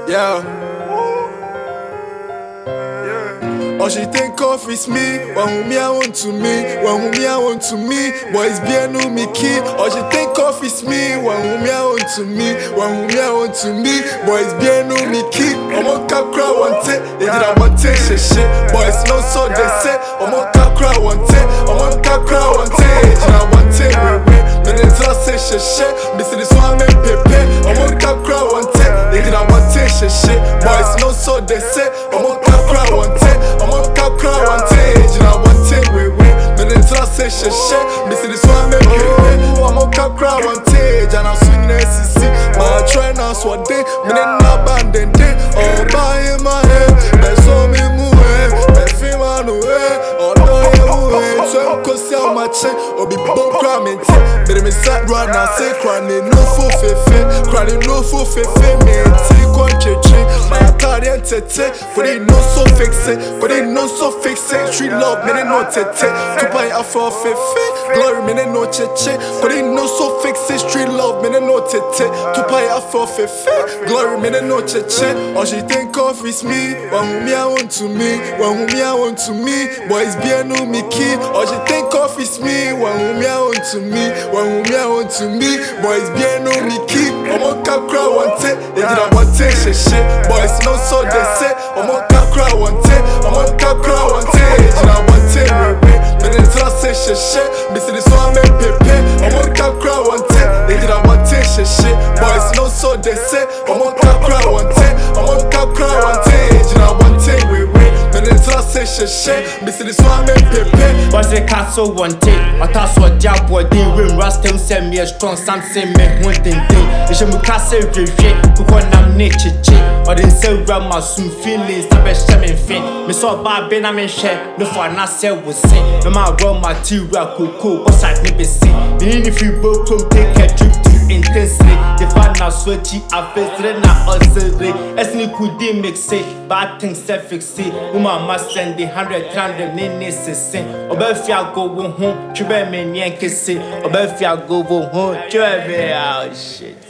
Yeah. All she think of is me, one who me I want to me, one who me I want to me, boys be a new me key. All she think of is me, one who me I want to me, one who me I want to me, boys be a new me key. I'm on cap crowd one take, they did I want take shit, boys no so they say. I'm on cap crowd one take, I'm on cap crowd one take, did I want take we, men they just say shit, me see this one make pepe. I'm on cap crowd one take, they did I want take shit, boys no so they say. I'm on cap crowd one take. Crowd one take, you know one take we men they just say shit, me see this one make it. I'm on crowd one take, and I'm swinging SEC. My try now so they, me they not abandon day. All by in my head, they saw me move, they feel my new way. All know you move, so I'm gonna see how much or be bone cramming. But me sat right now, say crying no for fefe, crying no for fefe, me take one chichi. My Italian tete, but they no so fix it, but they no so fix it. Street love, me they no tete. To buy a for fefe, glory, me they no cheche, but they no so fix it. Street love, me they no tete. To buy a for fefe, glory, me they no cheche. All she think of is me, one who me I want to me, one who me I want to me, boys be a new me key. All she think of is me, one who me I want to me, one who me I want to me, boys be a new me key. I'm on cap crowd one take, they did I want take shit, boys no so they say. I'm on cap crowd one take, I'm on cap crowd one take, did I want take we, men they just say shit, me see this one make pepe. I'm on cap crowd one take, they did I want take shit, boys no so they say. I'm on cap crowd one take, I'm on cap crowd one take, did I want take we, men they just say shit, me see this one make pepe. Was the castle one take, I thought so job what they rim Rasta send me a strong some say me one thing. It's a castle review, because I'm nature chick, or then say grandma soon feelings, I bet shaman fin. Me saw bad ben I'm in share, no for not say was say. No my raw material cool, what's I never see. Then if you both come take a trip to intensely, the fan now sweaty, I face it now also. As ni could mix it, bad things self fix it. Woman must send the 100 names to sing. Or if you go home, you better me and kiss it. Or if you go home, you better shit.